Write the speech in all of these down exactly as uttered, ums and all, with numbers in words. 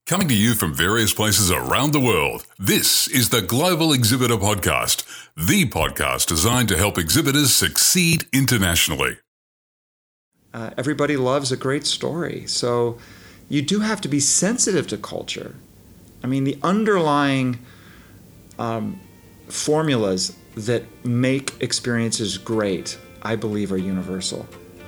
Coming to you from various places around the world, this is the Global Exhibitor Podcast, the podcast designed to help exhibitors succeed internationally. Uh, everybody loves a great story, so you do have to be sensitive to culture. I mean, the underlying um, formulas that make experiences great, I believe, are universal.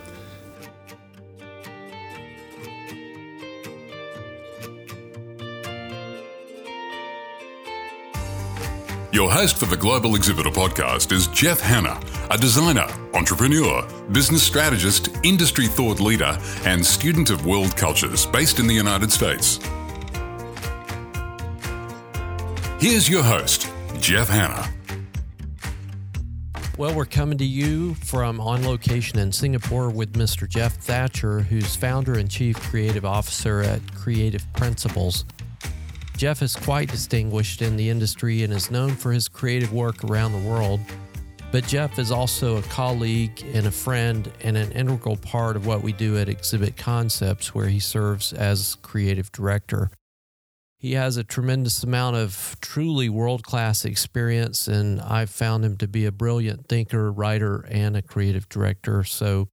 Your host for the Global Exhibitor Podcast is Jeff Hanna, a designer, entrepreneur, business strategist, industry thought leader, and student of world cultures based in the United States. Here's your host, Jeff Hanna. Well, we're coming to you from on location in Singapore with Mister Jeff Thatcher, who's founder and chief creative officer at Creative Principles. Jeff is quite distinguished in the industry and is known for his creative work around the world. But Jeff is also a colleague and a friend and an integral part of what we do at Exhibit Concepts, where he serves as creative director. He has a tremendous amount of truly world-class experience, and I've found him to be a brilliant thinker, writer, and a creative director. So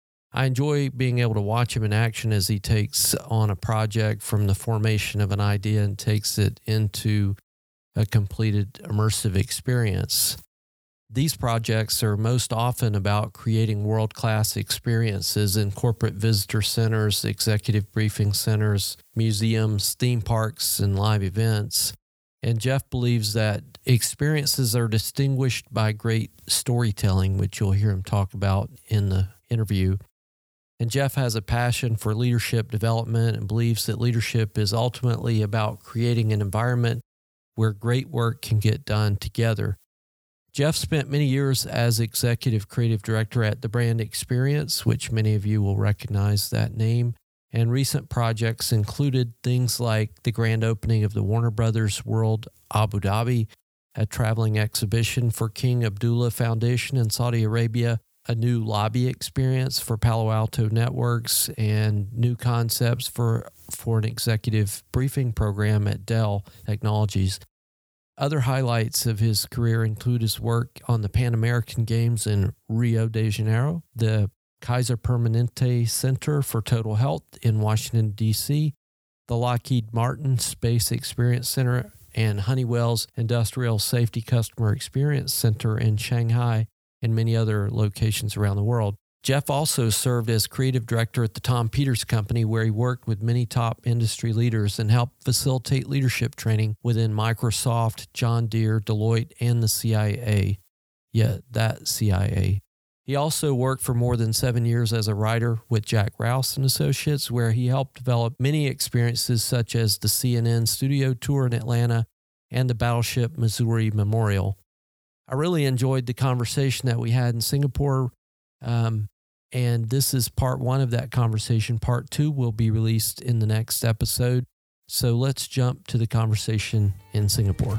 I enjoy being able to watch him in action as he takes on a project from the formation of an idea and takes it into a completed immersive experience. These projects are most often about creating world-class experiences in corporate visitor centers, executive briefing centers, museums, theme parks, and live events. And Jeff believes that experiences are distinguished by great storytelling, which you'll hear him talk about in the interview. And Jeff has a passion for leadership development and believes that leadership is ultimately about creating an environment where great work can get done together. Jeff spent many years as executive creative director at the Brand Experience, which many of you will recognize that name, and recent projects included things like the grand opening of the Warner Brothers World Abu Dhabi, a traveling exhibition for King Abdullah Foundation in Saudi Arabia, a new lobby experience for Palo Alto Networks, and new concepts for, for an executive briefing program at Dell Technologies. Other highlights of his career include his work on the Pan American Games in Rio de Janeiro, the Kaiser Permanente Center for Total Health in Washington, D C, the Lockheed Martin Space Experience Center, and Honeywell's Industrial Safety Customer Experience Center in Shanghai, and many other locations around the world. Jeff also served as creative director at the Tom Peters Company, where he worked with many top industry leaders and helped facilitate leadership training within Microsoft, John Deere, Deloitte, and the C I A. Yeah, that C I A. He also worked for more than seven years as a writer with Jack Rouse and Associates, where he helped develop many experiences such as the C N N studio tour in Atlanta and the Battleship Missouri Memorial. I really enjoyed the conversation that we had in Singapore, um, and this is part one of that conversation. Part two will be released in the next episode. So let's jump to the conversation in Singapore.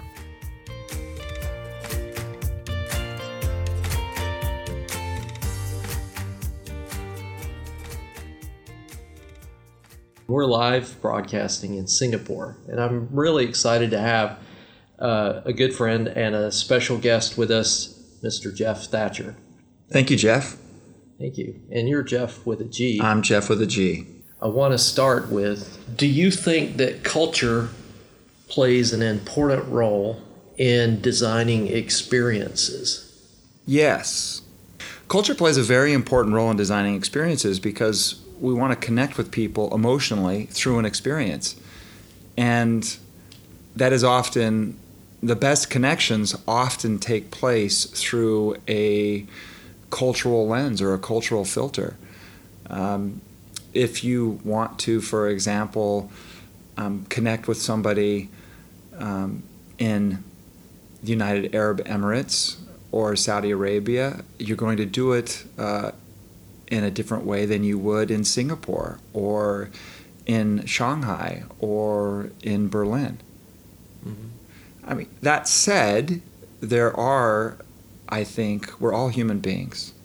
We're live broadcasting in Singapore, and I'm really excited to have Uh, a good friend and a special guest with us, Mister Jeff Thatcher. Thank you, Jeff. Thank you. And you're Jeff with a G. I'm Jeff with a G. I want to start with, do you think that culture plays an important role in designing experiences? Yes. Culture plays a very important role in designing experiences because we want to connect with people emotionally through an experience. And that is often... The best connections often take place through a cultural lens or a cultural filter. Um, if you want to, for example, um, connect with somebody um, in the United Arab Emirates or Saudi Arabia, you're going to do it uh, in a different way than you would in Singapore or in Shanghai or in Berlin. Mm-hmm. I mean, that said, there are, I think, we're all human beings.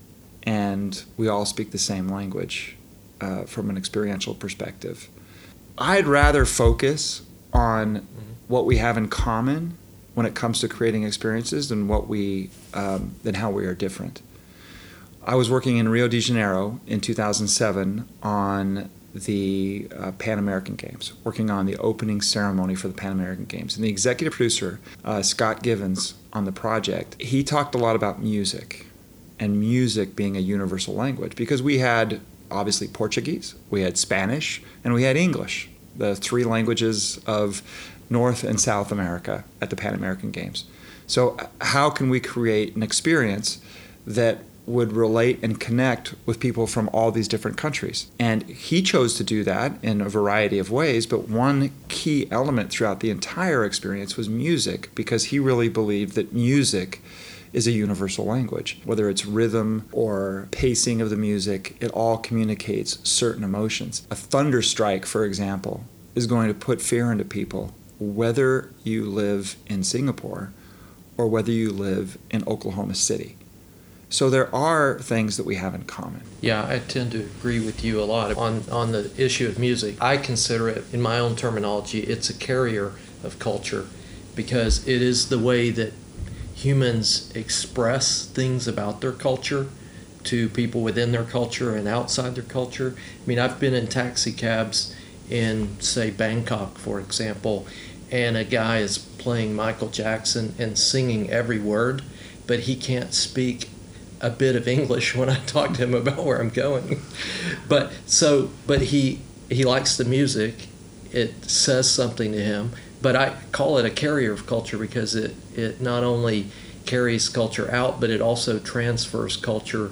And we all speak the same language uh, from an experiential perspective. I'd rather focus on mm-hmm. what we have in common when it comes to creating experiences than what we um, than how we are different. I was working in Rio de Janeiro in two thousand seven on the uh, Pan American Games, working on the opening ceremony for the Pan American Games. And the executive producer, uh, Scott Givens, on the project, he talked a lot about music, and music being a universal language, because we had obviously Portuguese, we had Spanish, and we had English, the three languages of North and South America at the Pan American Games. So how can we create an experience that would relate and connect with people from all these different countries? And he chose to do that in a variety of ways, but one key element throughout the entire experience was music, because he really believed that music is a universal language. Whether it's rhythm or pacing of the music, it all communicates certain emotions. A thunderstrike, for example, is going to put fear into people, whether you live in Singapore or whether you live in Oklahoma City. So there are things that we have in common. Yeah, I tend to agree with you a lot on, on the issue of music. I consider it, in my own terminology, it's a carrier of culture, because it is the way that humans express things about their culture to people within their culture and outside their culture. I mean, I've been in taxi cabs in, say, Bangkok, for example, and a guy is playing Michael Jackson and singing every word, but he can't speak a bit of English when I talk to him about where I'm going. But so, but he he likes the music. It says something to him. But I call it a carrier of culture, because it, it not only carries culture out, but it also transfers culture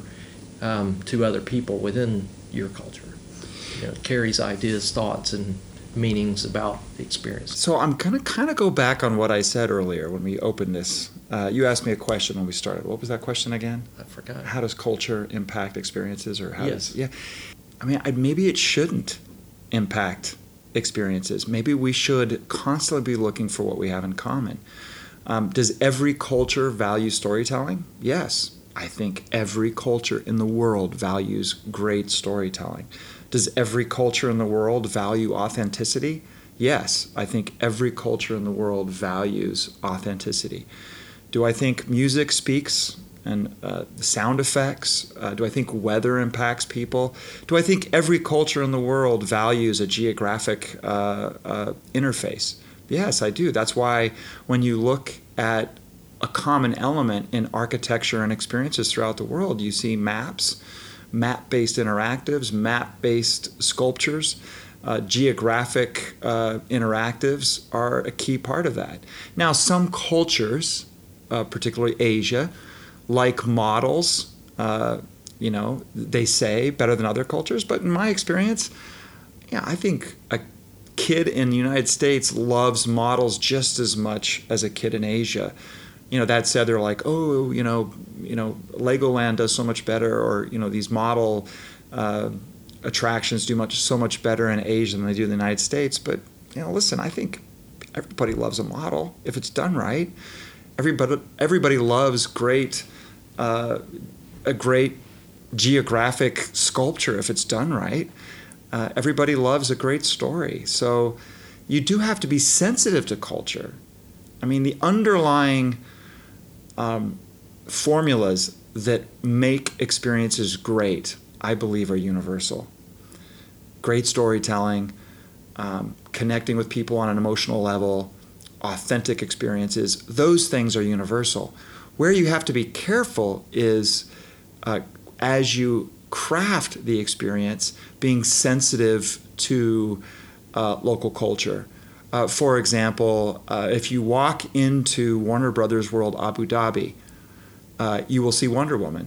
um, to other people within your culture. You know, it carries ideas, thoughts, and meanings about the experience. So I'm going to kind of go back on what I said earlier when we opened this. Uh, you asked me a question when we started. What was that question again? I forgot. How does culture impact experiences, or how yes. does yeah? I mean, I, maybe it shouldn't impact experiences. Maybe we should constantly be looking for what we have in common. Um, does every culture value storytelling? Yes. I think every culture in the world values great storytelling. Does every culture in the world value authenticity? Yes. I think every culture in the world values authenticity. Do I think music speaks, and uh, the sound effects? Uh, do I think weather impacts people? Do I think every culture in the world values a geographic uh, uh, interface? Yes, I do. That's why when you look at a common element in architecture and experiences throughout the world, you see maps, map-based interactives, map-based sculptures. Uh, geographic uh, interactives are a key part of that. Now, some cultures, uh, particularly Asia, like models, uh, you know, they say better than other cultures, but in my experience, yeah, I think a kid in the United States loves models just as much as a kid in Asia. You know, that said, they're like, oh, you know, you know, Legoland does so much better, or you know, these model uh, attractions do much so much better in Asia than they do in the United States. But you know, listen, I think everybody loves a model if it's done right. Everybody, everybody loves great, uh, a great geographic sculpture if it's done right. Uh, everybody loves a great story. So you do have to be sensitive to culture. I mean, the underlying um, formulas that make experiences great, I believe, are universal. Great storytelling, um, connecting with people on an emotional level, authentic experiences, those things are universal. Where you have to be careful is uh, as you craft the experience, being sensitive to uh, local culture. Uh, for example, uh, if you walk into Warner Brothers World Abu Dhabi, uh, you will see Wonder Woman.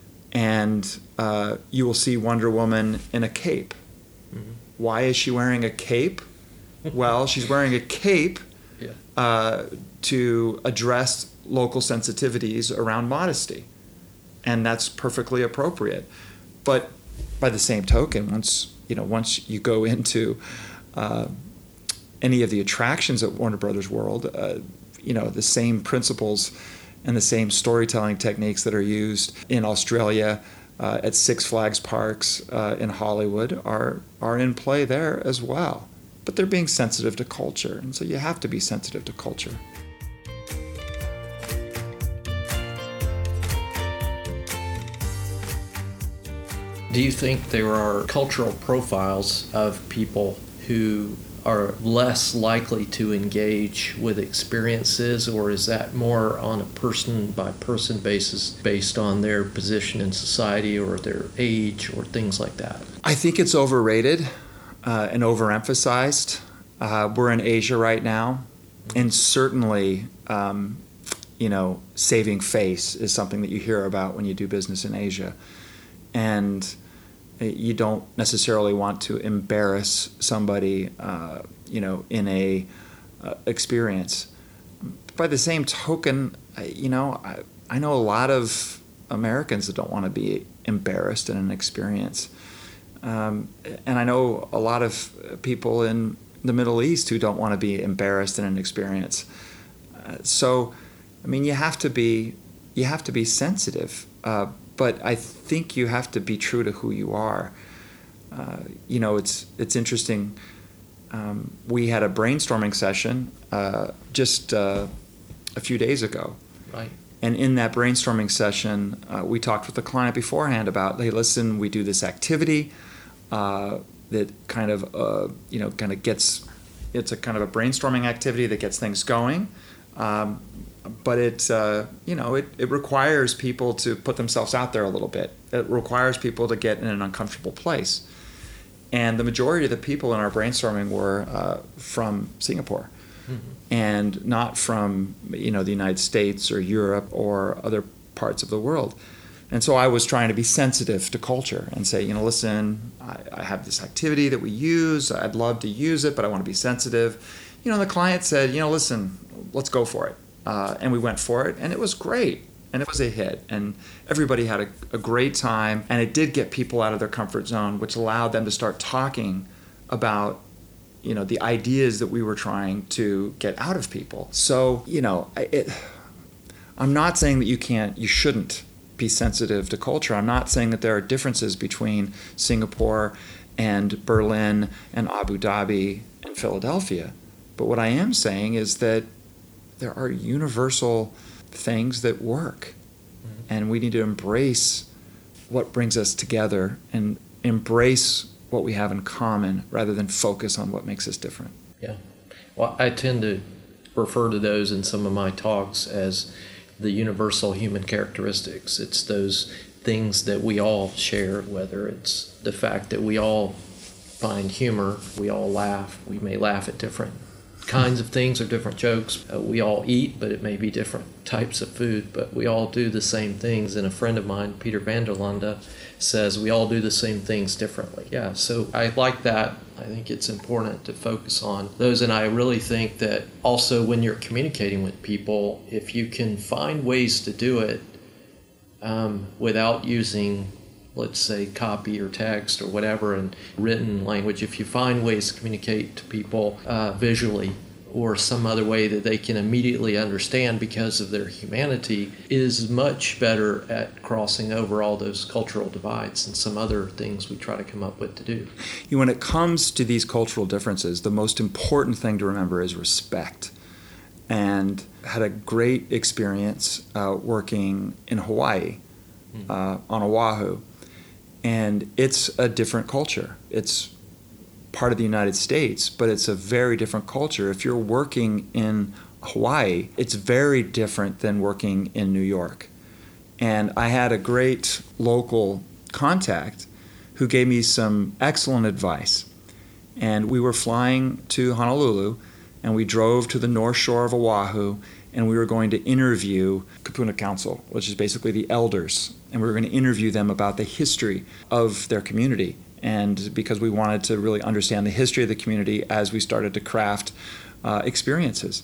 And uh, you will see Wonder Woman in a cape. Mm-hmm. Why is she wearing a cape? Well, she's wearing a cape yeah. uh, to address local sensitivities around modesty. And that's perfectly appropriate. But by the same token, once you know, once you go into uh, any of the attractions at Warner Brothers World, uh, you know, the same principles and the same storytelling techniques that are used in Australia, uh, at Six Flags parks uh, in Hollywood are are in play there as well. but they're being sensitive to culture. And so you have to be sensitive to culture. Do you think there are cultural profiles of people who are less likely to engage with experiences, or is that more on a person-by-person basis based on their position in society or their age or things like that? I think it's overrated uh, and overemphasized. Uh, we're in Asia right now, and certainly, um, you know, saving face is something that you hear about when you do business in Asia. And you don't necessarily want to embarrass somebody, uh, you know, in a uh, experience. By the same token, you know, I, I know a lot of Americans that don't want to be embarrassed in an experience. Um, and I know a lot of people in the Middle East who don't want to be embarrassed in an experience. Uh, so, I mean, you have to be, you have to be sensitive. Uh, But I think you have to be true to who you are. Uh, you know, it's it's interesting. Um, we had a brainstorming session uh, just uh, a few days ago. Right. And in that brainstorming session, uh, we talked with the client beforehand about, hey, listen, we do this activity uh, that kind of, uh, you know, kind of gets, it's a kind of a brainstorming activity that gets things going. Um, But it, uh, you know, it, it requires people to put themselves out there a little bit. It requires people to get in an uncomfortable place. And the majority of the people in our brainstorming were uh, from Singapore, mm-hmm. and not from, you know, the United States or Europe or other parts of the world. And so I was trying to be sensitive to culture and say, you know, listen, I, I have this activity that we use. I'd love to use it, but I want to be sensitive. You know, the client said, you know, listen, let's go for it. Uh, and we went for it, and it was great, and it was a hit, and everybody had a, a great time, and it did get people out of their comfort zone, which allowed them to start talking about, you know, the ideas that we were trying to get out of people. So, you know, it, I'm not saying that you can't, you shouldn't be sensitive to culture. I'm not saying that there are differences between Singapore and Berlin and Abu Dhabi and Philadelphia, but what I am saying is that there are universal things that work, mm-hmm. and we need to embrace what brings us together and embrace what we have in common rather than focus on what makes us different. Yeah. Well, I tend to refer to those in some of my talks as the universal human characteristics. It's those things that we all share, whether it's the fact that we all find humor, we all laugh, we may laugh at different kinds of things or different jokes. Uh, we all eat, but it may be different types of food, but we all do the same things. And a friend of mine, Peter van der Lande, says we all do the same things differently. Yeah, so I like that. I think it's important to focus on those. And I really think that also when you're communicating with people, if you can find ways to do it um, without using, let's say, copy or text or whatever, and written language, if you find ways to communicate to people uh, visually or some other way that they can immediately understand because of their humanity, is much better at crossing over all those cultural divides and some other things we try to come up with to do. You know, when it comes to these cultural differences, the most important thing to remember is respect. And had a great experience uh, working in Hawaii, mm. uh, on Oahu. And it's a different culture. It's part of the United States, but it's a very different culture. If you're working in Hawaii, it's very different than working in New York. And I had a great local contact who gave me some excellent advice. And we were flying to Honolulu, and we drove to the north shore of Oahu, and we were going to interview Kupuna Council, which is basically the elders. And we were going to interview them about the history of their community. And because we wanted to really understand the history of the community as we started to craft uh, experiences.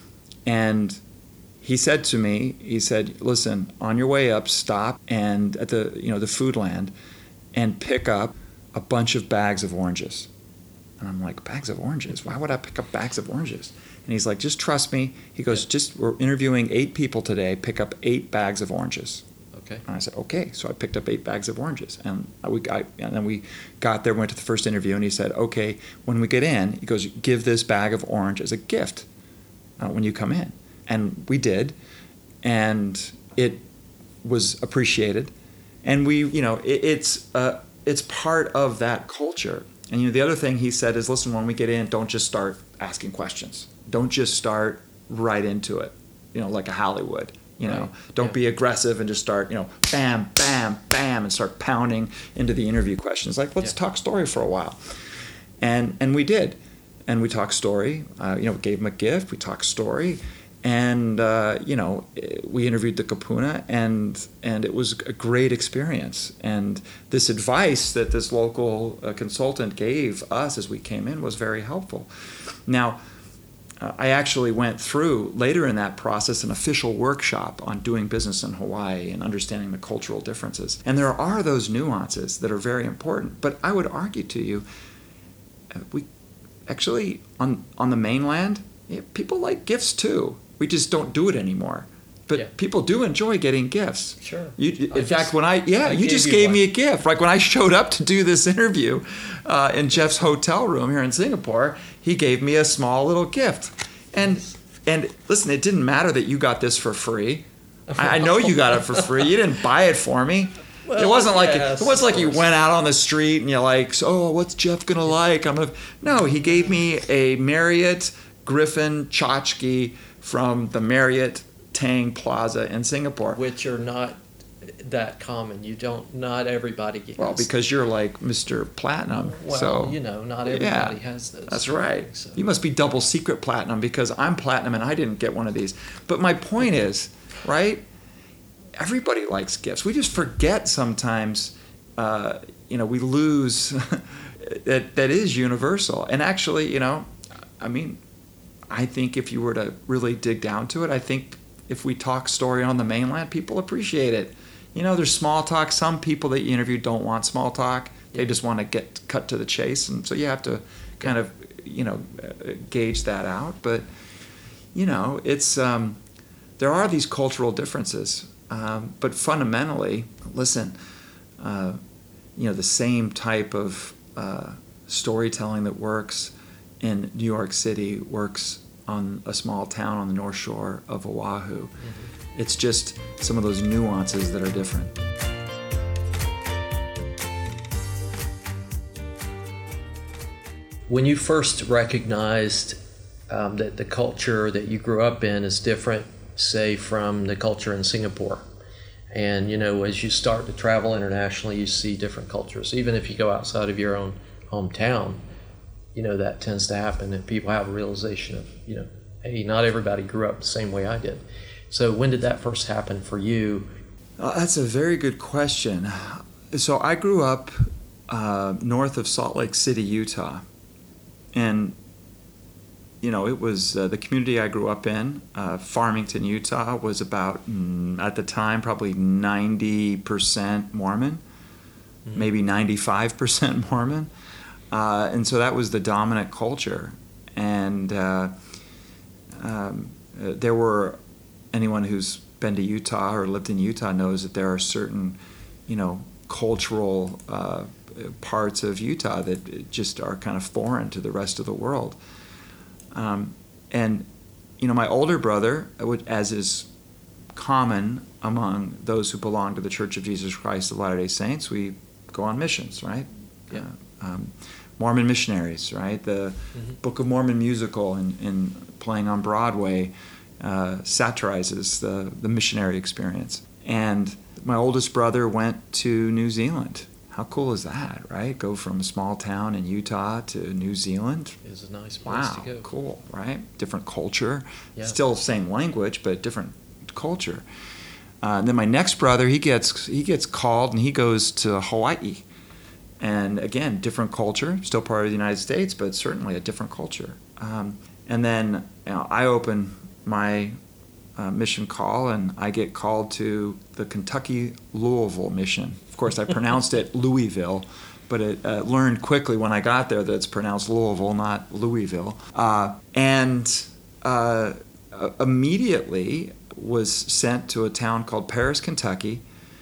And he said to me, he said, listen, on your way up, stop and at the, you know, the food land and pick up a bunch of bags of oranges. And I'm like, bags of oranges? Why would I pick up bags of oranges? And he's like, just trust me. He goes, just, we're interviewing eight people today. Pick up eight bags of oranges. Okay. And I said, okay. So I picked up eight bags of oranges, and we got, and then we got there, went to the first interview, and he said, okay, when we get in, he goes, give this bag of orange as a gift uh, when you come in. And we did, and it was appreciated. And we, you know, it, it's uh, it's part of that culture. And, you know, the other thing he said is, listen, when we get in, don't just start asking questions. Don't just start right into it, you know, like a Hollywood. You know, right. don't yeah. be aggressive and just start, you know, bam, bam, bam, and start pounding into the interview questions. Like, let's yeah. talk story for a while. And and we did. And we talked story. Uh, you know, we gave him a gift. We talked story. And, uh, you know, we interviewed the Kupuna, and and it was a great experience. And this advice that this local uh, consultant gave us as we came in was very helpful. Now, Uh, I actually went through, later in that process, an official workshop on doing business in Hawaii and understanding the cultural differences. And there are those nuances that are very important. But I would argue to you, uh, we actually, on, on the mainland, yeah, people like gifts too. We just don't do it anymore. But yeah. people do enjoy getting gifts. Sure. You, in I fact, just, when I, yeah, I you gave just you gave one. me a gift. Like when I showed up to do this interview uh, in Jeff's hotel room here in Singapore, he gave me a small little gift. And and listen, it didn't matter that you got this for free. I, I know you got it for free. You didn't buy it for me. Well, it wasn't like yes, it wasn't like you went out on the street and you're like, oh, what's Jeff gonna like? I'm gonna. No, he gave me a Marriott Griffin tchotchke from the Marriott Tang Plaza in Singapore, which are not that common. You don't. Not everybody gets. Well, because you're like Mister Platinum. Well, so you know, not everybody yeah, has those. That's right. So. You must be double secret platinum because I'm platinum and I didn't get one of these. But my point is, right? Everybody likes gifts. We just forget sometimes. Uh, you know, we lose that that is universal. And actually, you know, I mean, I think if you were to really dig down to it, I think if we talk story on the mainland, people appreciate it. You know, there's small talk. Some people that you interview don't want small talk. They just want to get cut to the chase. And so you have to kind of, you know, gauge that out. But, you know, it's, um, there are these cultural differences. Um, but fundamentally, listen, uh, you know, the same type of uh, storytelling that works in New York City works on a small town on the North Shore of Oahu. Mm-hmm. It's just some of those nuances that are different. When you first recognized um, that the culture that you grew up in is different, say, from the culture in Singapore, and, you know, as you start to travel internationally, you see different cultures. Even if you go outside of your own hometown, you know, that tends to happen, and people have a realization of, you know, hey, not everybody grew up the same way I did. So when did that first happen for you? Uh, that's a very good question. So I grew up uh, north of Salt Lake City, Utah. And, you know, it was uh, the community I grew up in, uh, Farmington, Utah, was about, mm, at the time, probably ninety percent Mormon, mm-hmm. maybe ninety-five percent Mormon. Uh, and so that was the dominant culture. And uh, um, there were, anyone who's been to Utah or lived in Utah knows that there are certain, you know, cultural uh, parts of Utah that just are kind of foreign to the rest of the world. Um, and, you know, my older brother, as is common among those who belong to the Church of Jesus Christ of Latter-day Saints, we go on missions, right? Yeah. Uh, um, Mormon missionaries, right? The mm-hmm. Book of Mormon musical and, and playing on Broadway uh, satirizes the, the missionary experience. And my oldest brother went to New Zealand. How cool is that, right? Go from a small town in Utah to New Zealand. It's a nice place wow, to go. Cool, right? Different culture. Yeah. Still same language, but different culture. Uh, and then my next brother, he gets he gets called and he goes to Hawaii. And again, different culture, still part of the United States, but certainly a different culture. Um, and then you know, I open my uh, mission call, and I get called to the Kentucky Louisville mission. Of course, I pronounced it Louisville, but it uh, learned quickly when I got there that it's pronounced Louisville, not Louisville. Uh, and uh, immediately was sent to a town called Paris, Kentucky,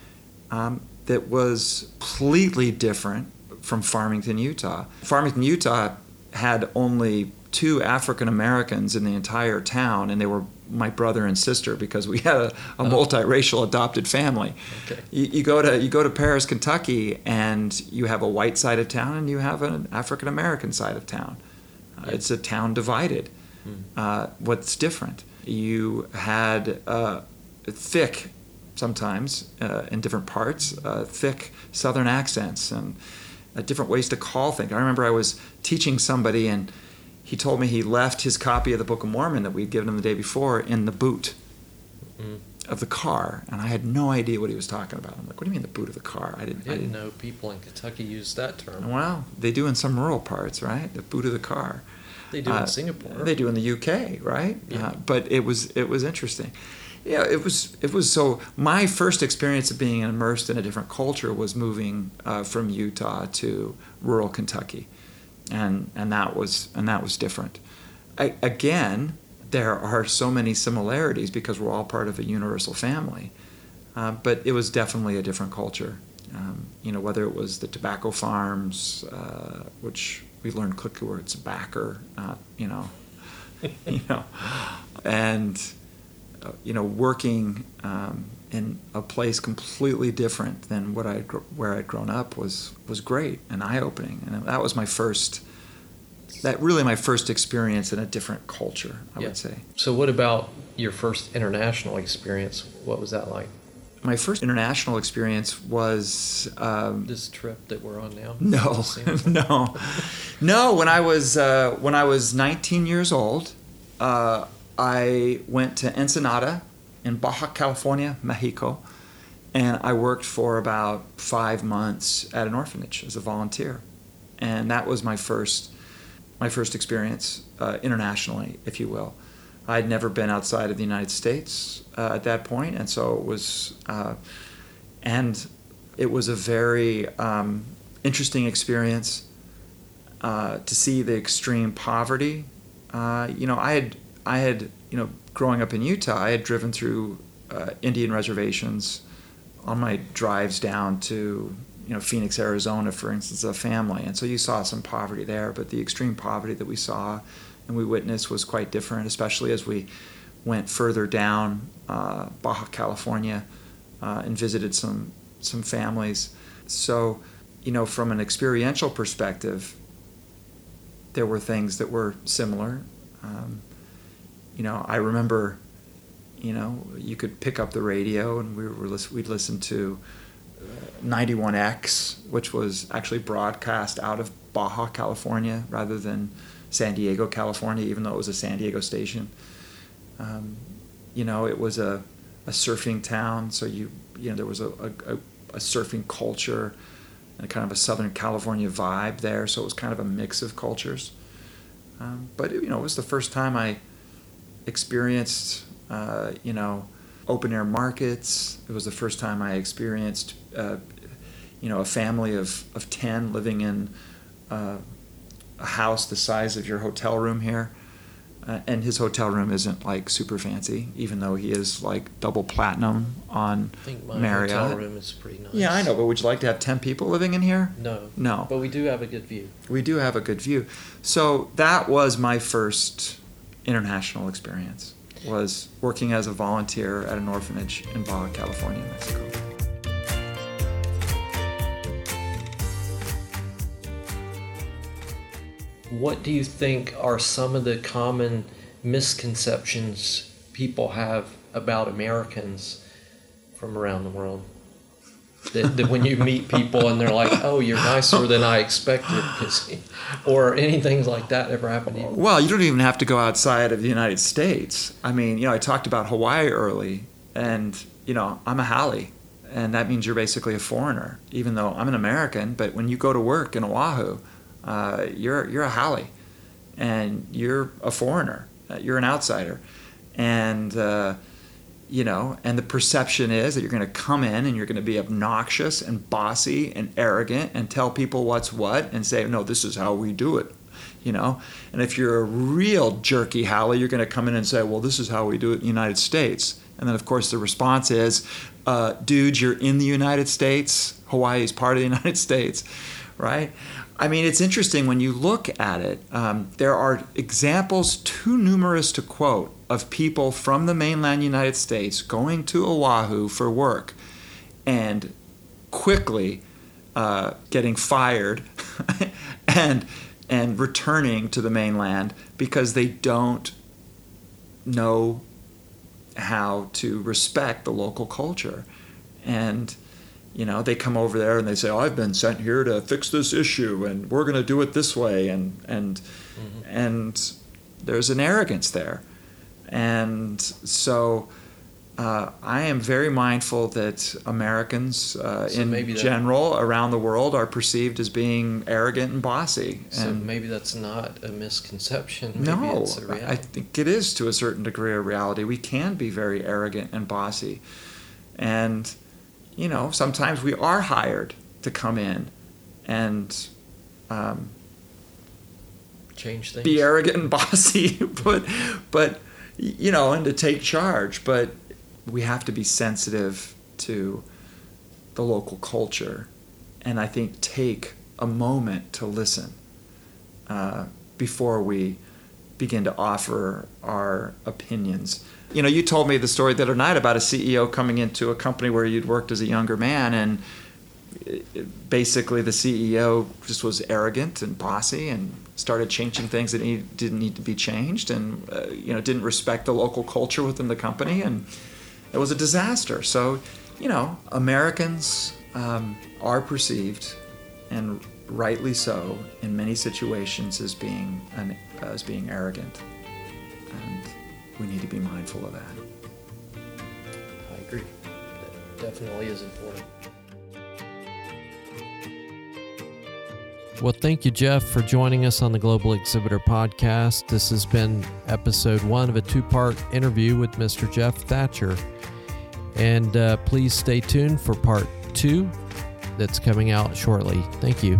um, that was completely different from Farmington, Utah. Farmington, Utah had only two African Americans in the entire town, and they were my brother and sister because we had a, a oh. multiracial adopted family. Okay. You, you go to you go to Paris, Kentucky, and you have a white side of town and you have an African American side of town. Uh, yeah. It's a town divided. Hmm. Uh, what's different? You had uh, thick, sometimes uh, in different parts, uh, thick Southern accents and uh, different ways to call things. I remember I was teaching somebody and he told me he left his copy of the Book of Mormon that we'd given him the day before in the boot mm. of the car, and I had no idea what he was talking about. I'm like, what do you mean the boot of the car? I didn't, I didn't, I didn't know people in Kentucky use that term. Well, they do in some rural parts, right? The boot of the car. They do uh, in Singapore. They do in the U K, right? Yeah. Uh, but it was it was interesting. Yeah, it was it was so. My first experience of being immersed in a different culture was moving uh, from Utah to rural Kentucky, and and that was and that was different. I, again, there are so many similarities because we're all part of a universal family, uh, but it was definitely a different culture. Um, you know, whether it was the tobacco farms, uh, which we learned quickly were tobacco, not, you know, you know, and uh, you know, working um, in a place completely different than what I where I'd grown up was was great and eye opening, and that was my first. That really my first experience in a different culture, I yeah. would say. So what about your first international experience? What was that like? My first international experience was... Um, this trip that we're on now? No, no. No, when I was uh, when I was nineteen years old, uh, I went to Ensenada in Baja California, Mexico, and I worked for about five months at an orphanage as a volunteer. And that was my first... my first experience uh, internationally, if you will. I'd never been outside of the United States uh, at that point, and so it was, uh, and it was a very um, interesting experience uh, to see the extreme poverty. Uh, you know, I had, I had, you know, growing up in Utah, I had driven through uh, Indian reservations on my drives down to, you know, Phoenix, Arizona, for instance, a family. And so you saw some poverty there, but the extreme poverty that we saw and we witnessed was quite different, especially as we went further down uh, Baja California uh, and visited some some families. So, you know, from an experiential perspective, there were things that were similar. Um, you know, I remember, you know, you could pick up the radio and we were we'd listen to ninety-one X, which was actually broadcast out of Baja California rather than San Diego, California, even though it was a San Diego station. Um, you know, it was a, a surfing town, so you you know there was a, a, a surfing culture and kind of a Southern California vibe there, so it was kind of a mix of cultures. Um, but you know, it was the first time I experienced uh, you know open air markets. It was the first time I experienced uh, you know a family of, of ten living in uh, a house the size of your hotel room here. Uh, and his hotel room isn't like super fancy, even though he is like double platinum on I think my Marriott. hotel room is pretty nice. Yeah, I know, but would you like to have ten people living in here? No. No. But we do have a good view. We do have a good view. So that was my first international experience, was working as a volunteer at an orphanage in Baja California, Mexico. What do you think are some of the common misconceptions people have about Americans from around the world? That, that when you meet people and they're like, oh, you're nicer than I expected, or anything like that ever happened to you? Well, you don't even have to go outside of the United States. I mean, you know, I talked about Hawaii early, and, you know, I'm a Haole, and that means you're basically a foreigner, even though I'm an American. But when you go to work in Oahu, Uh, you're you're a Haole, and you're a foreigner. Uh, you're an outsider, and uh, you know. And the perception is that you're going to come in and you're going to be obnoxious and bossy and arrogant and tell people what's what and say, no, this is how we do it, you know. And if you're a real jerky Haole, you're going to come in and say, well, this is how we do it in the United States. And then, of course, the response is, uh, dude, you're in the United States. Hawaii is part of the United States, right? I mean, it's interesting when you look at it. Um, there are examples too numerous to quote of people from the mainland United States going to Oahu for work and quickly uh, getting fired and and returning to the mainland because they don't know how to respect the local culture. And you know, they come over there and they say, oh, I've been sent here to fix this issue and we're going to do it this way. And and mm-hmm. and there's an arrogance there. And so uh, I am very mindful that Americans uh, so in general that, around the world are perceived as being arrogant and bossy. So and maybe that's not a misconception. Maybe no, it's a reality. I think it is to a certain degree a reality. We can be very arrogant and bossy. And you know, sometimes we are hired to come in and um, change things, be arrogant and bossy, but but you know, and to take charge. But we have to be sensitive to the local culture, and I think take a moment to listen uh, before we begin to offer our opinions. You know, you told me the story the other night about a C E O coming into a company where you'd worked as a younger man, and it, basically the C E O just was arrogant and bossy and started changing things that need, didn't need to be changed, and uh, you know, didn't respect the local culture within the company, and it was a disaster. So, you know, Americans um, are perceived, and rightly so, in many situations as being an, as being arrogant, and we need to be mindful of that. I agree. That definitely is important. Well, thank you, Jeff, for joining us on the Global Exhibitor Podcast. This has been episode one of a two-part interview with Mister Jeff Thatcher. And uh, please stay tuned for part two that's coming out shortly. Thank you.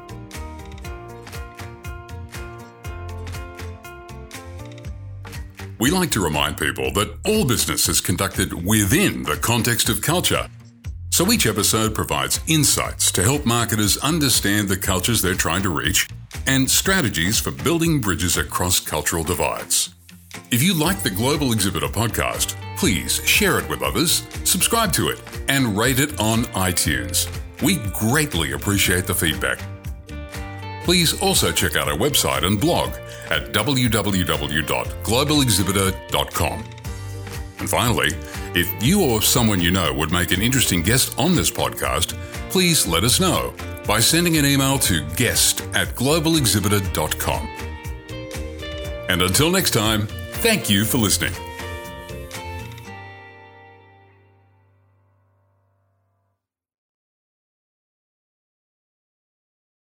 We like to remind people that all business is conducted within the context of culture. So each episode provides insights to help marketers understand the cultures they're trying to reach and strategies for building bridges across cultural divides. If you like the Global Exhibitor Podcast, please share it with others, subscribe to it, and rate it on iTunes. We greatly appreciate the feedback. Please also check out our website and blog at w w w dot global exhibitor dot com. And finally, if you or someone you know would make an interesting guest on this podcast, please let us know by sending an email to guest at global exhibitor dot com. And until next time, thank you for listening.